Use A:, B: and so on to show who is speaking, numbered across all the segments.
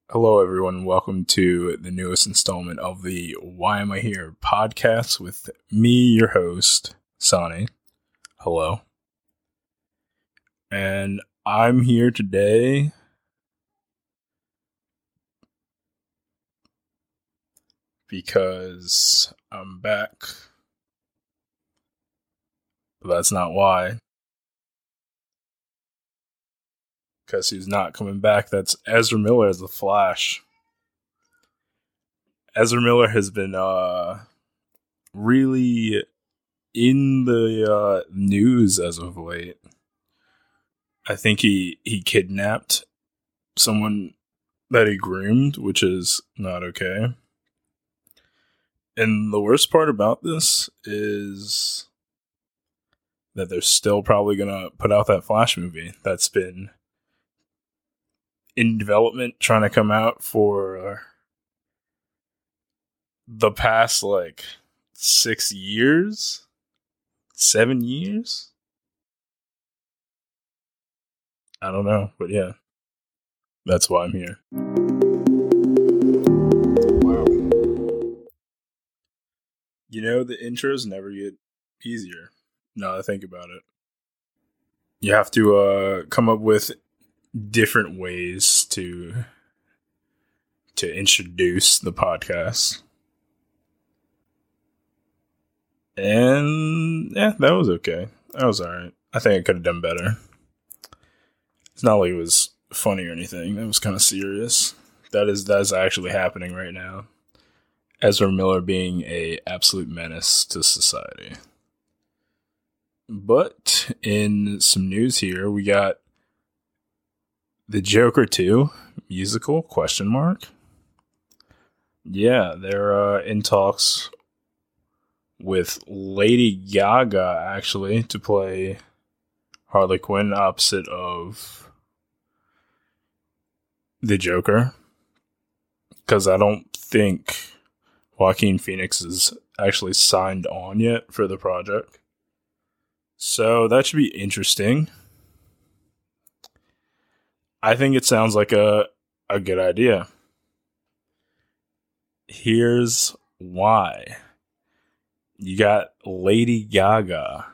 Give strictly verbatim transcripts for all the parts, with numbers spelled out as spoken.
A: Hello, everyone. Welcome to the newest installment of the Why Am I Here podcast with me, your host, Sonny. Hello. And I'm here today because I'm back. But that's not why. Because he's not coming back. That's Ezra Miller as the Flash. Ezra Miller has been uh, really in the uh, news as of late. I think he, he kidnapped someone that he groomed, which is not okay. And the worst part about this is that they're still probably going to put out that Flash movie that's been in development, trying to come out for uh, the past, like, six years? Seven years? I don't know, but yeah. That's why I'm here. Wow. You know, the intros never get easier, now that I think about it. You have to uh, come up with different ways to to introduce the podcast. And yeah, that was okay. That was alright. I think I could have done better. It's not like it was funny or anything. That was kind of serious. That is that is actually happening right now. Ezra Miller being a absolute menace to society. But in some news here, we got the Joker two musical, question mark. Yeah, they're uh, in talks with Lady Gaga, actually, to play Harley Quinn opposite of the Joker. Because I don't think Joaquin Phoenix is actually signed on yet for the project. So that should be interesting. I think it sounds like a, a good idea. Here's why. You got Lady Gaga.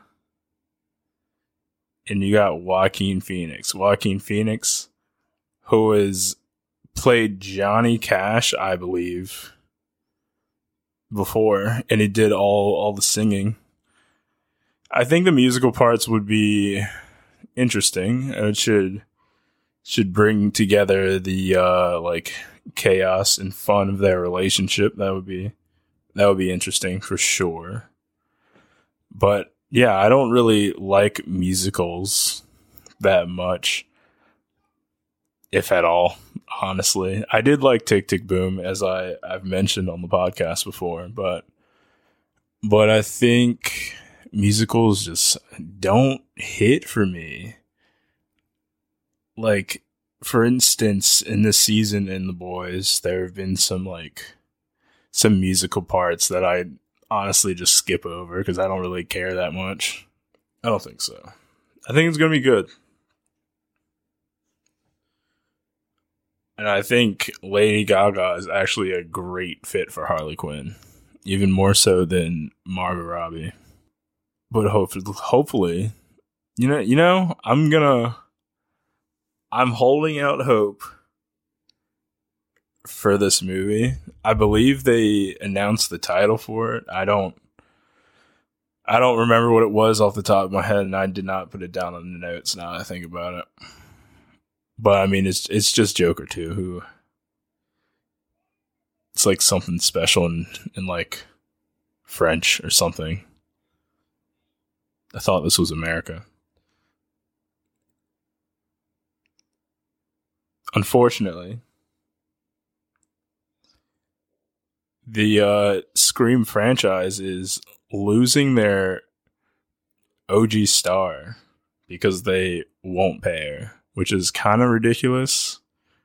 A: And you got Joaquin Phoenix. Joaquin Phoenix, who has played Johnny Cash, I believe, before. And he did all, all the singing. I think the musical parts would be interesting. It should should bring together the uh, like chaos and fun of their relationship. That would be that would be interesting for sure. But yeah, I don't really like musicals that much, if at all. Honestly, I did like Tick Tick Boom, as I I've mentioned on the podcast before, but but I think musicals just don't hit for me. Like, for instance, in this season in The Boys, there have been some like some musical parts that I honestly just skip over because I don't really care that much. I don't think so. I think it's gonna be good. And I think Lady Gaga is actually a great fit for Harley Quinn, even more so than Margot Robbie. But hopefully, hopefully, you know, you know, I'm gonna, I'm holding out hope for this movie. I believe they announced the title for it. I don't, I don't remember what it was off the top of my head, and I did not put it down on the notes. Now that I think about it, but I mean, it's it's just Joker two, who it's like something special in in like French or something. I thought this was America. Unfortunately, the uh, Scream franchise is losing their O G star because they won't pay her, which is kind of ridiculous.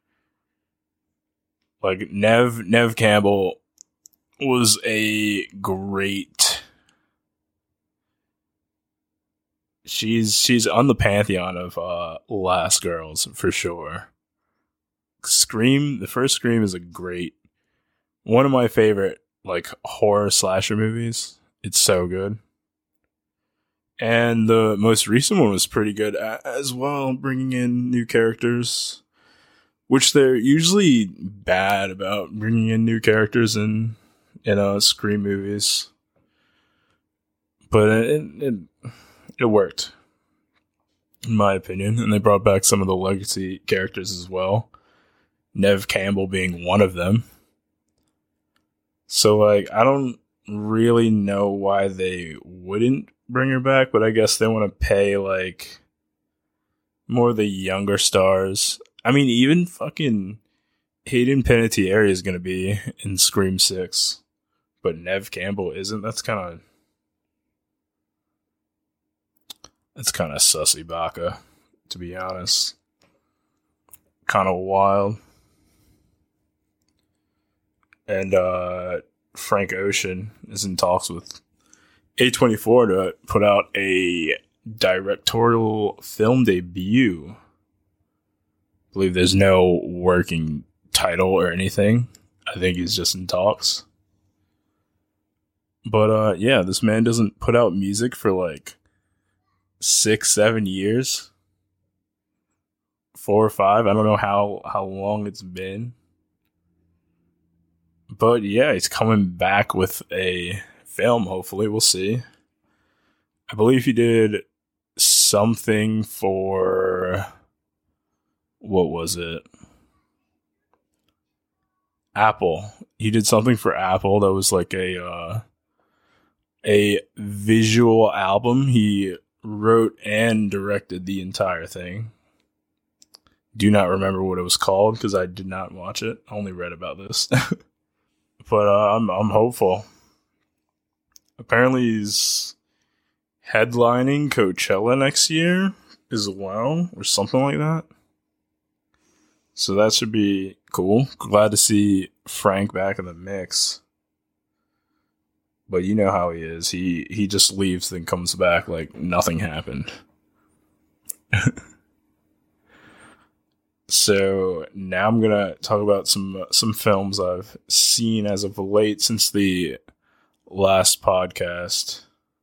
A: Like, Nev Nev Campbell was a great. She's she's on the pantheon of uh, Last Girls for sure. Scream, the first Scream is a great, one of my favorite like horror slasher movies. It's so good. And the most recent one was pretty good as well, bringing in new characters, which they're usually bad about bringing in new characters in in uh, Scream movies. But it, it it worked, in my opinion, and they brought back some of the legacy characters as well. Nev Campbell being one of them. So, like, I don't really know why they wouldn't bring her back, but I guess they want to pay, like, more of the younger stars. I mean, even fucking Hayden Panettiere is going to be in Scream six, but Nev Campbell isn't. That's kind of... That's kind of sussy baka, to be honest. Kind of wild. And uh, Frank Ocean is in talks with A twenty-four to put out a directorial film debut. I believe there's no working title or anything. I think he's just in talks. But uh, yeah, this man doesn't put out music for like six, seven years. Four or five. I don't know how, how long it's been. But yeah, he's coming back with a film, hopefully. We'll see. I believe he did something for... What was it? Apple. He did something for Apple that was like a uh, a visual album. He wrote and directed the entire thing. Do not remember what it was called because I did not watch it. I only read about this. But uh, I'm I'm hopeful. Apparently he's headlining Coachella next year as well, or something like that. So that should be cool. Glad to see Frank back in the mix. But you know how he is. He he just leaves, then comes back like nothing happened. So now I'm gonna talk about some uh, some films I've seen as of late since the last podcast.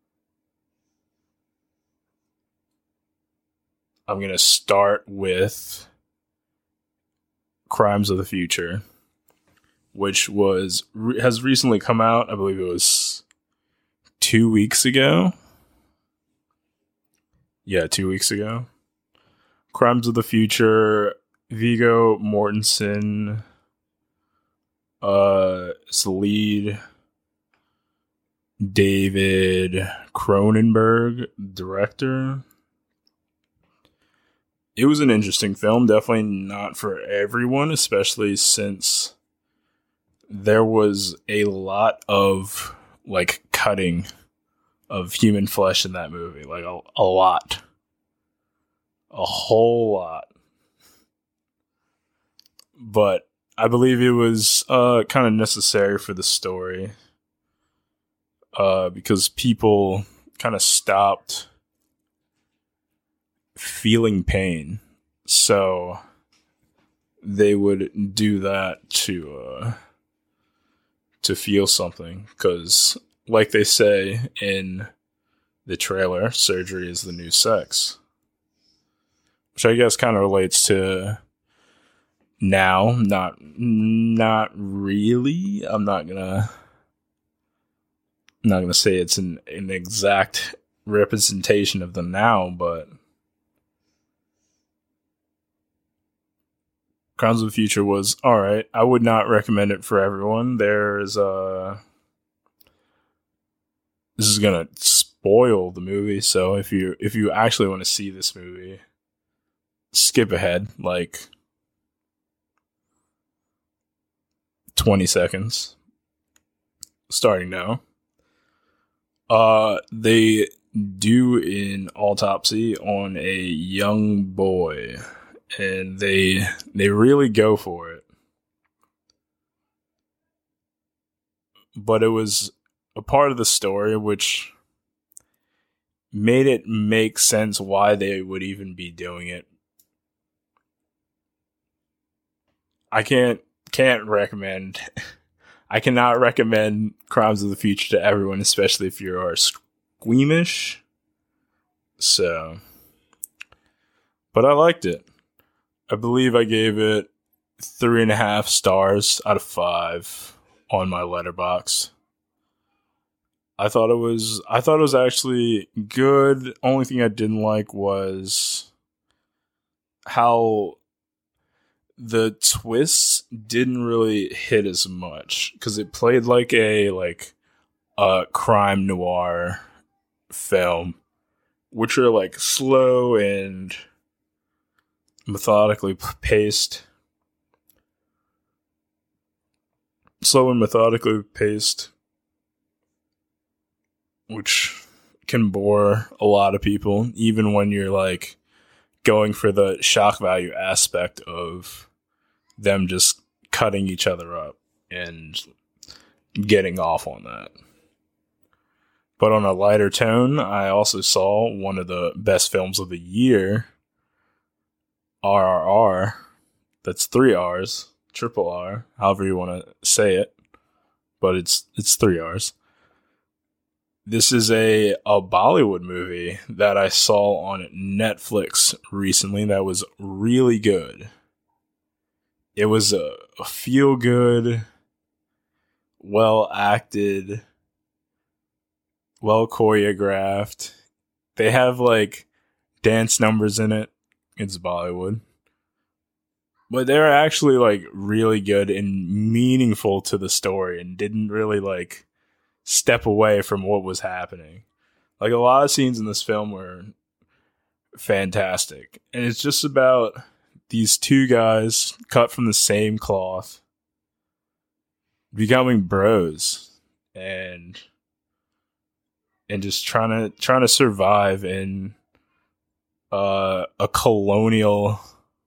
A: I'm gonna start with Crimes of the Future, which was has recently come out. I believe it was two weeks ago. Yeah, two weeks ago. Crimes of the Future. Viggo Mortensen uh, is the lead. David Cronenberg, director. It was an interesting film. Definitely not for everyone, especially since there was a lot of like cutting of human flesh in that movie. Like a, a lot. A whole lot. But I believe it was uh, kind of necessary for the story uh, because people kind of stopped feeling pain. So they would do that to uh, to feel something. Because like they say in the trailer, surgery is the new sex. Which I guess kind of relates to... Now, not not really. I'm not gonna I'm not gonna say it's an, an exact representation of the now, but Crimes of the Future was alright. I would not recommend it for everyone. There's uh this is gonna spoil the movie, so if you if you actually want to see this movie, skip ahead, like twenty seconds. Starting now. Uh, they do an autopsy on a young boy, and they they really go for it. But it was a part of the story which made it make sense why they would even be doing it. I can't can't recommend. I cannot recommend Crimes of the Future to everyone, especially if you are squeamish. So, but I liked it. I believe I gave it three and a half stars out of five on my Letterboxd. I thought it was. I thought it was actually good. Only thing I didn't like was how the twists didn't really hit as much because it played like a like a crime noir film, which are like slow and methodically paced. Slow and methodically paced, which can bore a lot of people, even when you're like going for the shock value aspect of them just cutting each other up and getting off on that. But on a lighter tone, I also saw one of the best films of the year, R R R. That's three R's, triple R, however you want to say it. But it's it's three R's. This is a, a Bollywood movie that I saw on Netflix recently that was really good. It was a, a feel-good, well-acted, well-choreographed. They have, like, dance numbers in it. It's Bollywood. But they're actually, like, really good and meaningful to the story and didn't really, like, step away from what was happening. Like, a lot of scenes in this film were fantastic. And it's just about these two guys cut from the same cloth becoming bros and and just trying to trying to survive in uh, a colonial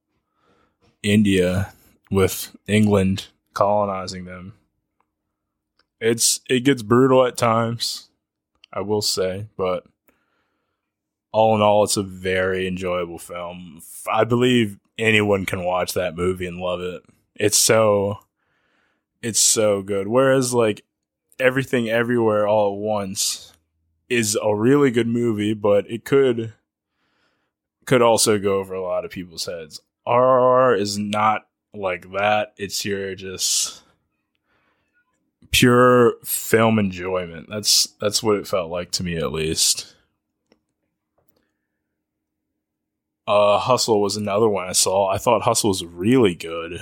A: India with England colonizing them. It's it gets brutal at times, I will say, but all in all, it's a very enjoyable film. I believe anyone can watch that movie and love it. It's so it's so good. Whereas like Everything Everywhere All at Once is a really good movie, but it could could also go over a lot of people's heads. R R R is not like that. It's your just pure film enjoyment. That's that's what it felt like to me, at least. Uh, Hustle was another one I saw. I thought Hustle was really good.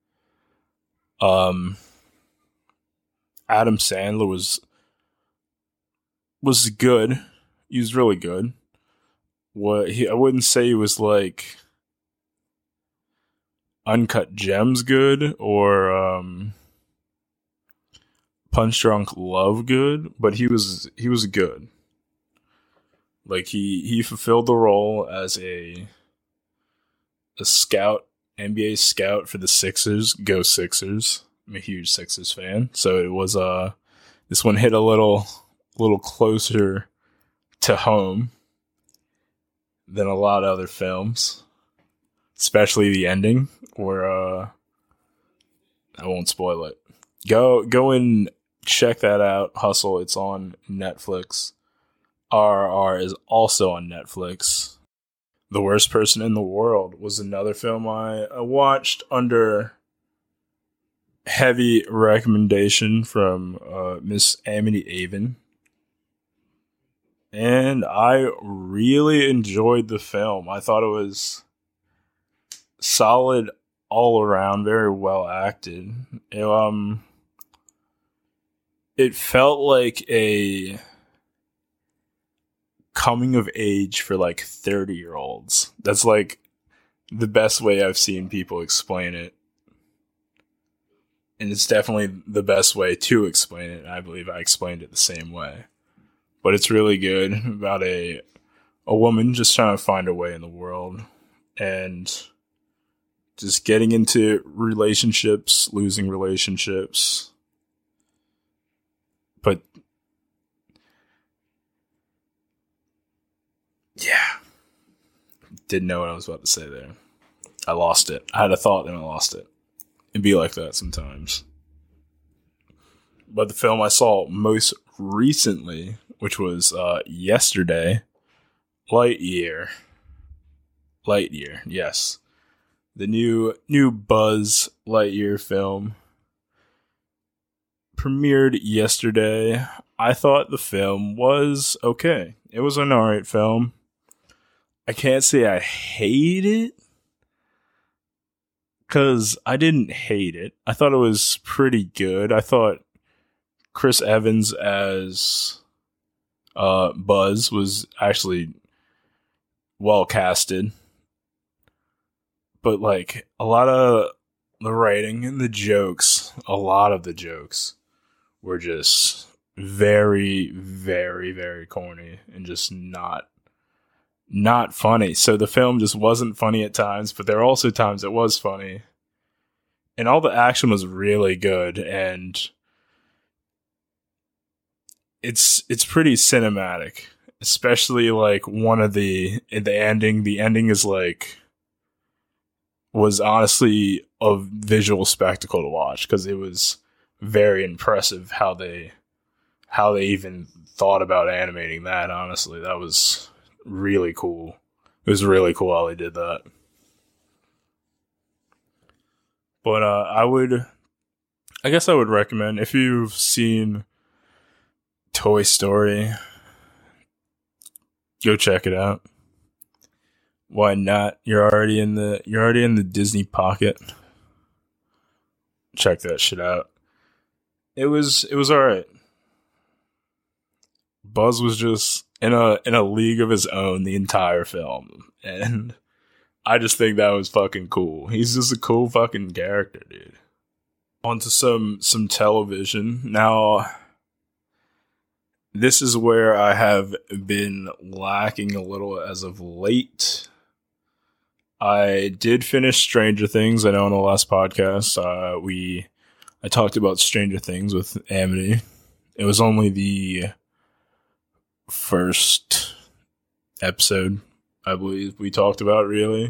A: Um, Adam Sandler was was good. He was really good. What he I wouldn't say he was like Uncut Gems good or um Punch Drunk Love good, but he was he was good. Like he he fulfilled the role as a a scout, N B A scout for the Sixers. Go Sixers! I'm a huge Sixers fan, so it was uh this one hit a little little closer to home than a lot of other films, especially the ending where uh I won't spoil it. Go go and check that out. Hustle. It's on Netflix. R R R is also on Netflix. The Worst Person in the World was another film I, I watched under heavy recommendation from uh, Miss Amity Avon. And I really enjoyed the film. I thought it was solid all around, very well acted. It, um, it felt like a coming of age for like thirty year olds. That's like the best way I've seen people explain it. And it's definitely the best way to explain it. I believe I explained it the same way. But it's really good about a a woman just trying to find her way in the world and just getting into relationships, losing relationships. But yeah, didn't know what I was about to say there. I lost it. I had a thought and I lost it. It'd be like that sometimes. But the film I saw most recently, which was uh, yesterday, Lightyear. Lightyear, yes. The new new Buzz Lightyear film premiered yesterday. I thought the film was okay. It was an alright film. I can't say I hate it, because I didn't hate it. I thought it was pretty good. I thought Chris Evans as uh, Buzz was actually well casted. But, like, a lot of the writing and the jokes, a lot of the jokes were just very, very, very corny and just not, not funny. So the film just wasn't funny at times, but there were also times it was funny. And all the action was really good, and it's it's pretty cinematic. Especially, like, one of the, the ending, the ending is, like, was honestly a visual spectacle to watch, because it was very impressive how they how they even thought about animating that. Honestly, that was really cool. It was really cool how they did that. But uh, I would, I guess I would recommend, if you've seen Toy Story, go check it out. Why not? You're already in the you're already in the Disney pocket. Check that shit out. It was it was alright. Buzz was just in a in a league of his own the entire film, and I just think that was fucking cool. He's just a cool fucking character, dude. On to some some television now. This is where I have been lacking a little as of late. I did finish Stranger Things. I know on the last podcast, uh, we I talked about Stranger Things with Amity. It was only the first episode, I believe, we talked about, really.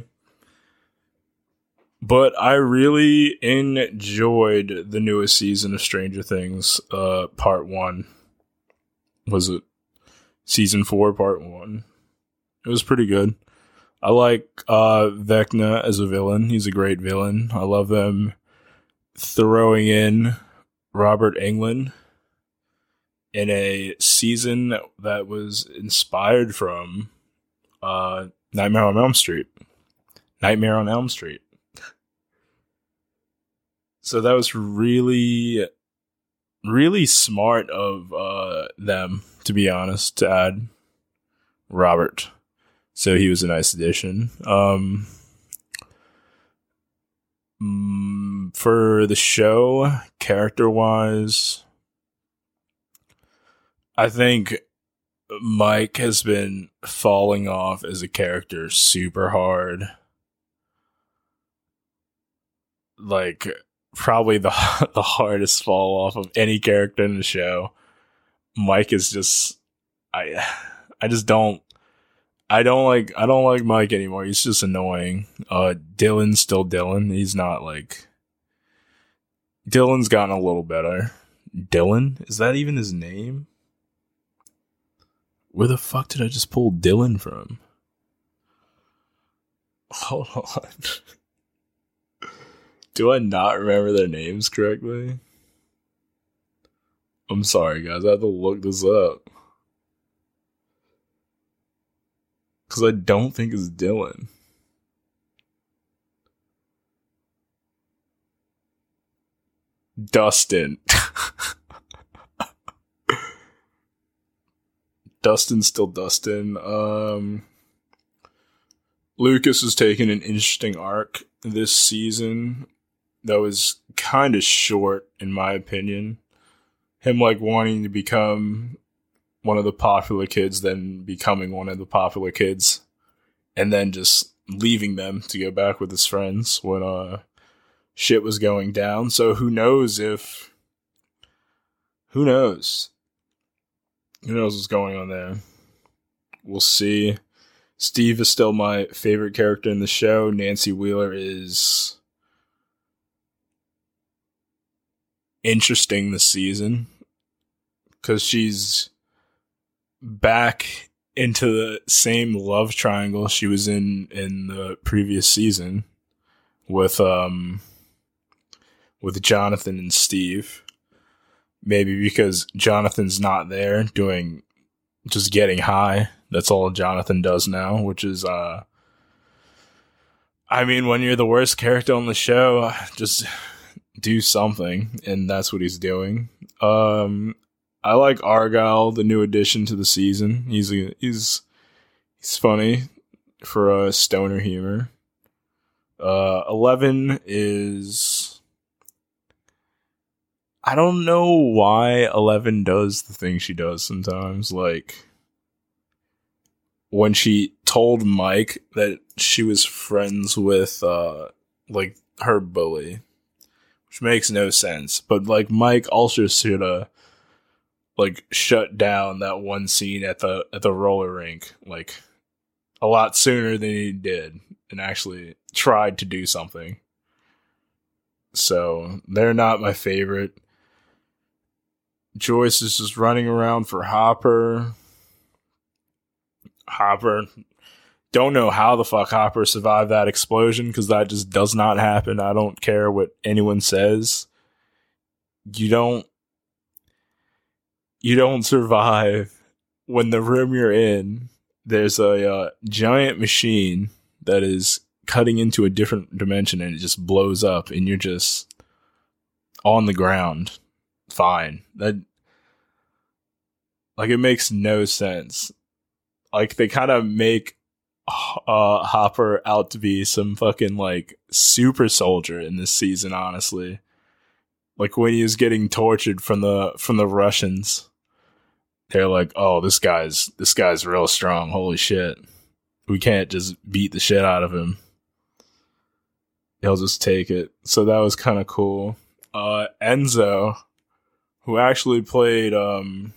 A: But I really enjoyed the newest season of Stranger Things, uh, part one. Was it season four, part one? It was pretty good. I like uh, Vecna as a villain. He's a great villain. I love them throwing in Robert Englund in a season that was inspired from uh, Nightmare on Elm Street. Nightmare on Elm Street. So that was really, really smart of uh, them, to be honest, to add Robert. So he was a nice addition. Um, mm, for the show, character-wise, I think Mike has been falling off as a character super hard. Like, probably the the hardest fall off of any character in the show. Mike is just, I, I just don't. I don't like I don't like Mike anymore. He's just annoying. Uh, Dylan's still Dylan. He's not like Dylan's gotten a little better. Dylan? Is that even his name? Where the fuck did I just pull Dylan from? Hold on. Do I not remember their names correctly? I'm sorry, guys. I have to look this up. Because I don't think it's Dylan. Dustin. Dustin's still Dustin. Um, Lucas has taken an interesting arc this season that was kind of short, in my opinion. Him, like, wanting to become one of the popular kids, then becoming one of the popular kids, and then just leaving them to go back with his friends when uh shit was going down. So who knows if who knows who knows what's going on there. We'll see. Steve is still my favorite character in the show. Nancy Wheeler is interesting this season because she's back into the same love triangle she was in in the previous season with um with Jonathan and Steve. Maybe because Jonathan's not there doing just getting high. That's all Jonathan does now, which is uh I mean, when you're the worst character on the show, just do something, and that's what he's doing. Um I like Argyle, the new addition to the season. He's a, he's he's funny for a uh, stoner humor. Uh, Eleven is, I don't know why Eleven does the thing she does sometimes. Like when she told Mike that she was friends with uh, like her bully, which makes no sense. But like Mike also should have like shut down that one scene at the at the roller rink like a lot sooner than he did and actually tried to do something. So they're not my favorite. Joyce is just running around for Hopper. Hopper, don't know how the fuck Hopper survived that explosion because that just does not happen. I don't care what anyone says. You don't You don't survive when the room you're in, there's a uh, giant machine that is cutting into a different dimension and it just blows up and you're just on the ground. Fine. That, like, it makes no sense. Like, they kind of make uh, Hopper out to be some fucking, like, super soldier in this season, honestly. Like, when he was getting tortured from the from the Russians, they're like, "Oh, this guy's this guy's real strong. Holy shit, we can't just beat the shit out of him. He'll just take it." So that was kind of cool. Uh, Enzo, who actually played um,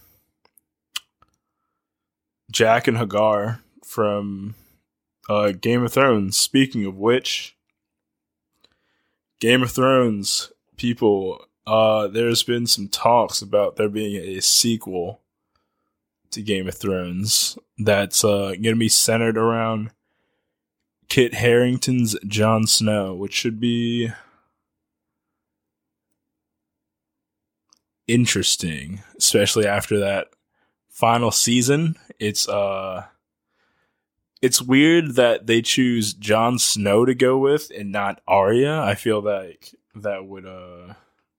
A: Jack and Hagar from uh, Game of Thrones. Speaking of which, Game of Thrones people. Uh, there's been some talks about there being a sequel to Game of Thrones that's uh, going to be centered around Kit Harington's Jon Snow, which should be interesting, especially after that final season. It's uh, it's weird that they choose Jon Snow to go with and not Arya. I feel like that would uh.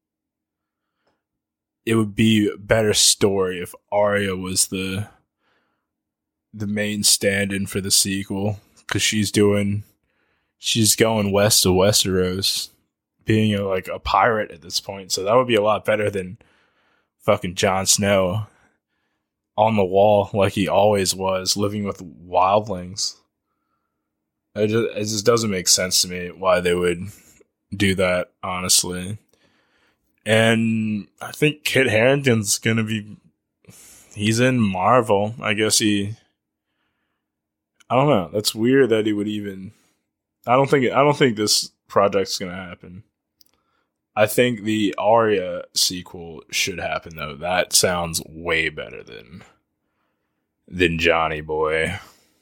A: It would be a better story if Arya was the the main stand-in for the sequel, because she's doing she's going west of Westeros, being a, like a pirate at this point. So that would be a lot better than fucking Jon Snow on the wall like he always was, living with wildlings. It just, it just doesn't make sense to me why they would do that, honestly. And I think Kit Harington's gonna be, he's in Marvel. I guess he, I don't know. That's weird that he would even, I don't think, I don't think this project's gonna happen. I think the Arya sequel should happen though. That sounds way better than, than Johnny Boy.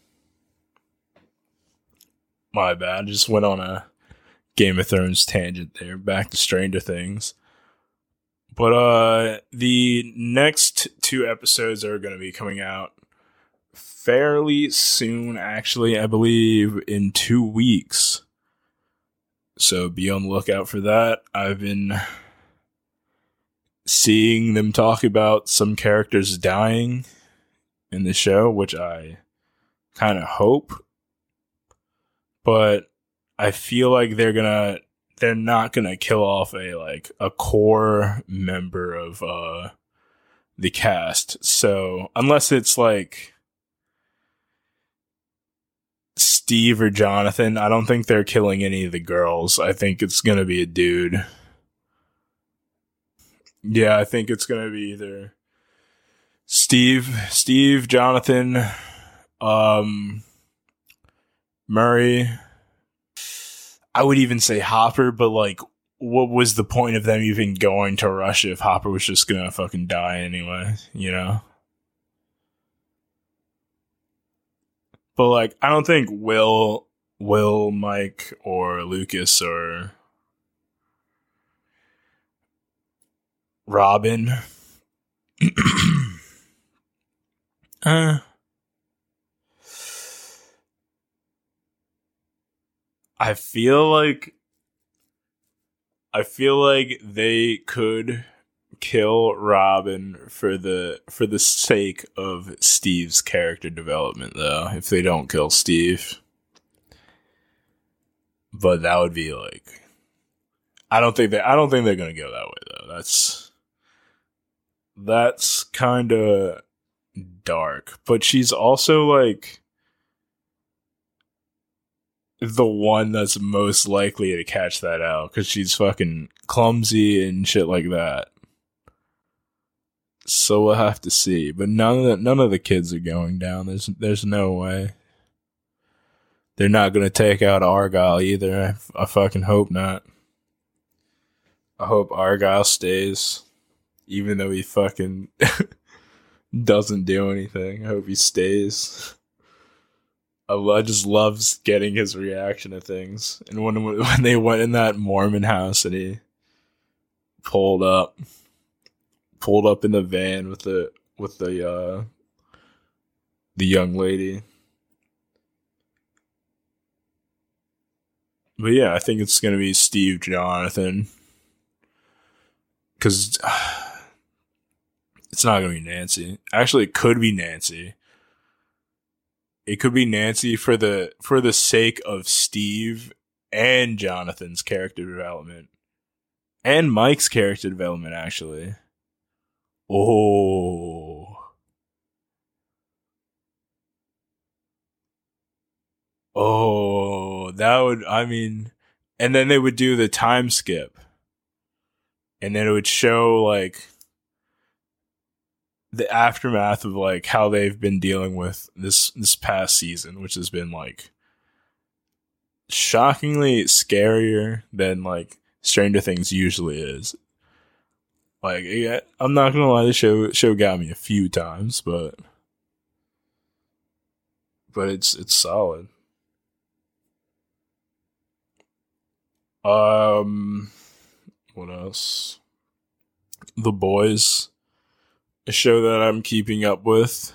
A: My bad. Just went on a Game of Thrones tangent there. Back to Stranger Things. But uh, the next two episodes are going to be coming out fairly soon, actually. I believe in two weeks. So be on the lookout for that. I've been seeing them talk about some characters dying in the show, which I kind of hope. But I feel like they're going to they're not gonna kill off a like a core member of uh the cast. So unless it's like Steve or Jonathan, I don't think they're killing any of the girls. I think it's gonna be a dude. Yeah, I think it's gonna be either Steve, Steve, Jonathan, um, Murray. I would even say Hopper, but like what was the point of them even going to Russia if Hopper was just gonna fucking die anyway, you know? But, like, I don't think Will, Will, Mike, or Lucas or Robin. uh, I feel like I feel like they could kill Robin for the for the sake of Steve's character development, though, if they don't kill Steve. But that would be like, I don't think they I don't think they're gonna go that way, though. That's that's kind of dark. But she's also like the one that's most likely to catch that out because she's fucking clumsy and shit like that. So we'll have to see. But none of the, none of the kids are going down. There's there's no way. They're not gonna take out Argyle either. I, I fucking hope not. I hope Argyle stays, even though he fucking doesn't do anything. I hope he stays. I just loves getting his reaction to things. And when when they went in that Mormon house and he pulled up, pulled up in the van with the with the uh, the young lady. But yeah, I think it's gonna be Steve Jonathan, because it's not gonna be Nancy. Actually, it could be Nancy. It could be Nancy for the for the sake of Steve and Jonathan's character development. And Mike's character development, actually. Oh. Oh, that would, I mean, and then they would do the time skip. And then it would show, like, the aftermath of like how they've been dealing with this this past season, which has been like shockingly scarier than like Stranger Things usually is. Like, yeah, I'm not gonna lie, the show show got me a few times, but but it's it's solid. Um, what else? The Boys. A show that I'm keeping up with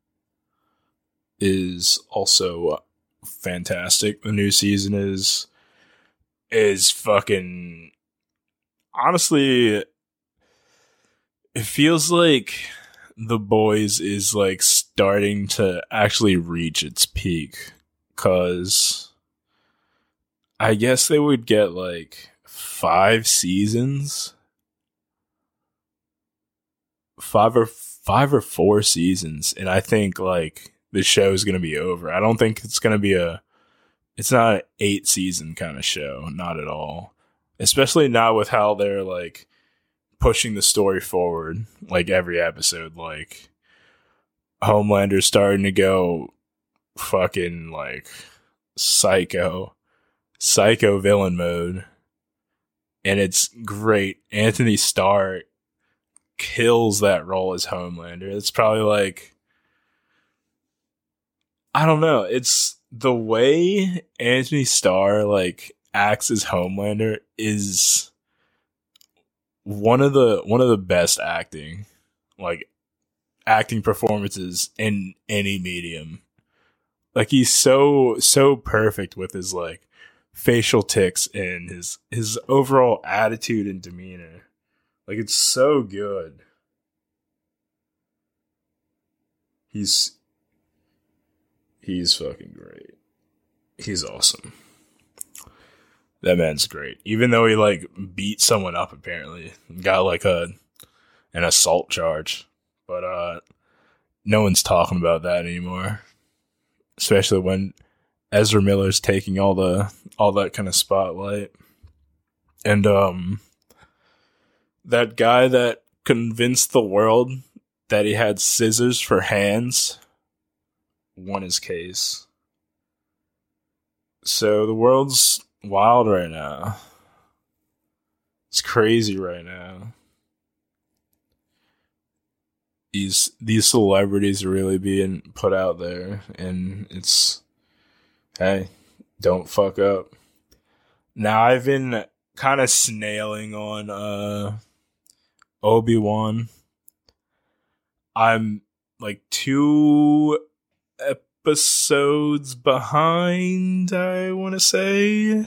A: is also fantastic. The new season is is fucking, honestly, it feels like The Boys is like starting to actually reach its peak, cause I guess they would get like five seasons. Five or five or four seasons, and I think like the show is gonna be over. I don't think it's gonna be a. It's not an eight season kind of show, not at all. Especially not with how they're like pushing the story forward, like every episode. Like Homelander's starting to go fucking like psycho, psycho villain mode, and it's great. Anthony Starr kills that role as Homelander. It's probably like, I don't know. It's the way Anthony Starr like acts as Homelander is one of the one of the best acting like acting performances in any medium. Like he's so so perfect with his like facial tics and his his overall attitude and demeanor. Like, it's so good. He's, he's fucking great. He's awesome. That man's great. Even though he, like, beat someone up, apparently. Got, like, a, an assault charge. But, uh, no one's talking about that anymore. Especially when Ezra Miller's taking all the, all that kind of spotlight. And, um... that guy that convinced the world that he had scissors for hands won his case. So the world's wild right now. It's crazy right now. These these celebrities are really being put out there, and it's, hey, don't fuck up. Now I've been kind of snailing on uh, Obi-Wan. I'm like two episodes behind, I want to say.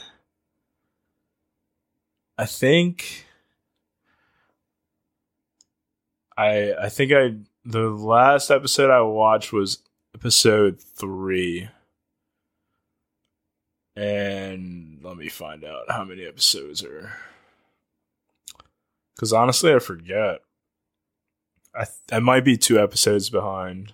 A: I think I I think I the last episode I watched was episode three. And let me find out how many episodes are. Because honestly, I forget. I th- I might be two episodes behind.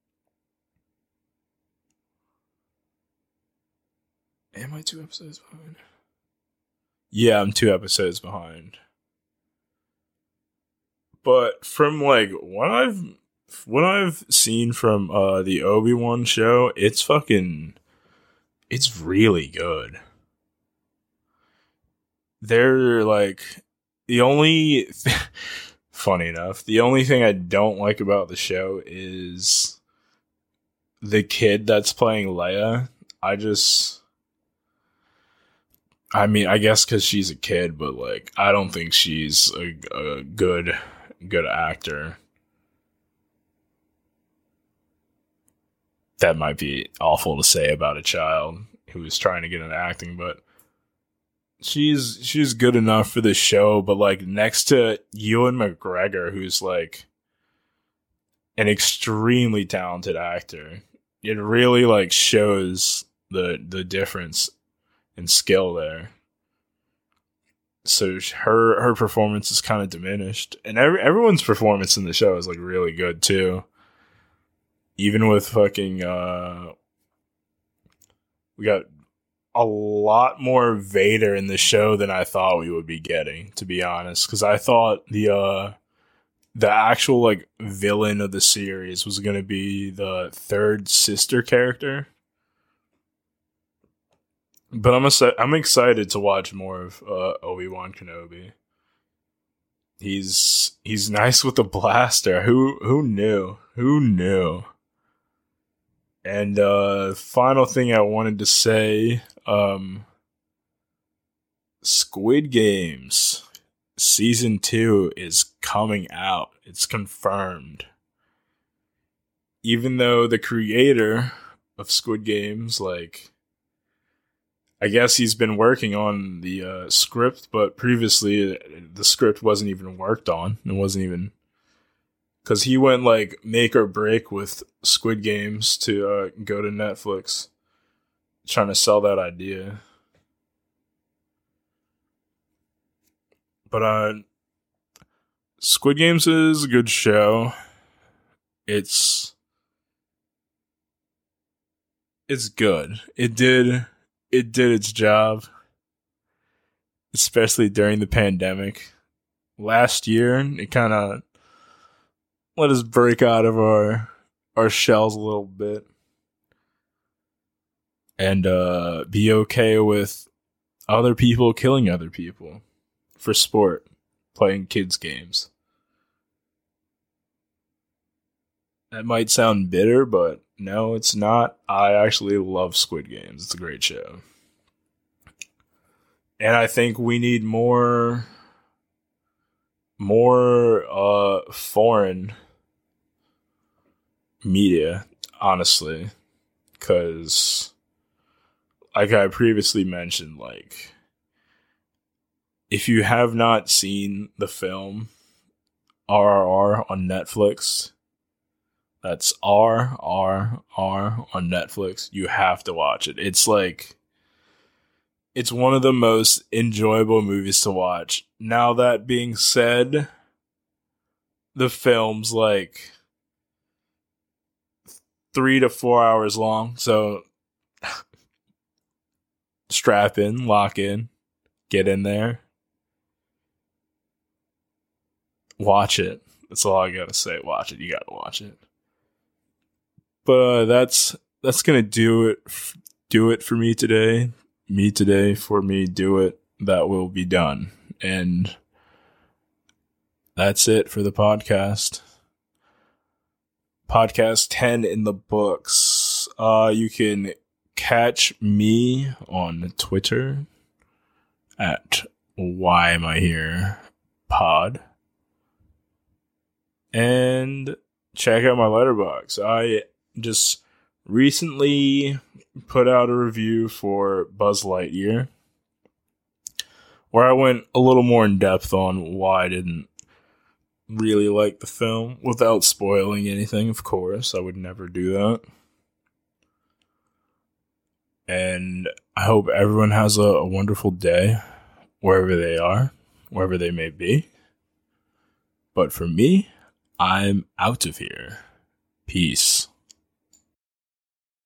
A: Am I two episodes behind? Yeah, I'm two episodes behind. But from like what I've what I've seen from uh, the Obi-Wan show, it's fucking, it's really good. They're like the only th- funny enough, the only thing I don't like about the show is the kid that's playing Leia. I just, I mean, I guess because she's a kid, but like, I don't think she's a, a good, good actor. That might be awful to say about a child who is trying to get into acting, but she's she's good enough for this show. But like next to Ewan McGregor, who's like an extremely talented actor, it really like shows the the difference in skill there. So her her performance is kind of diminished, and every, everyone's performance in the show is like really good too. Even with fucking, uh, we got a lot more Vader in the show than I thought we would be getting, to be honest. Because I thought the uh, the actual like villain of the series was going to be the third sister character. But I'm a, I'm excited to watch more of uh, Obi-Wan Kenobi. He's he's nice with the blaster. Who who knew? Who knew? And uh, final thing I wanted to say, um, Squid Games season two is coming out. It's confirmed. Even though the creator of Squid Games, like, I guess he's been working on the uh, script, but previously the script wasn't even worked on. It wasn't even... Because he went, like, make or break with Squid Games to uh, go to Netflix. Trying to sell that idea. But, uh... Squid Games is a good show. It's... It's good. It did... It did its job. Especially during the pandemic. Last year, it kind of... let us break out of our our shells a little bit and uh, be okay with other people killing other people for sport, playing kids games. That might sound bitter, but no, it's not. I actually love Squid Games. It's a great show. And I think we need more more uh, foreign media, honestly, because like I previously mentioned, like if you have not seen the film R R R on Netflix, that's R R R on Netflix, you have to watch it. It's like, it's one of the most enjoyable movies to watch. Now, that being said, the film's like three to four hours long, so strap in, lock in, get in there, watch it. That's all I gotta say. Watch it. You gotta watch it. But uh, that's that's gonna do it. Do it for me today. Me today for me. Do it. That will be done. And that's it for the podcast. Podcast ten in the books. Uh, you can catch me on Twitter at Why Am I Here Pod. And check out my letterbox. I just recently put out a review for Buzz Lightyear, where I went a little more in depth on why I didn't really like the film without spoiling anything, of course. I would never do that. And I hope everyone has a, a wonderful day wherever they are, wherever they may be. But for me, I'm out of here. Peace.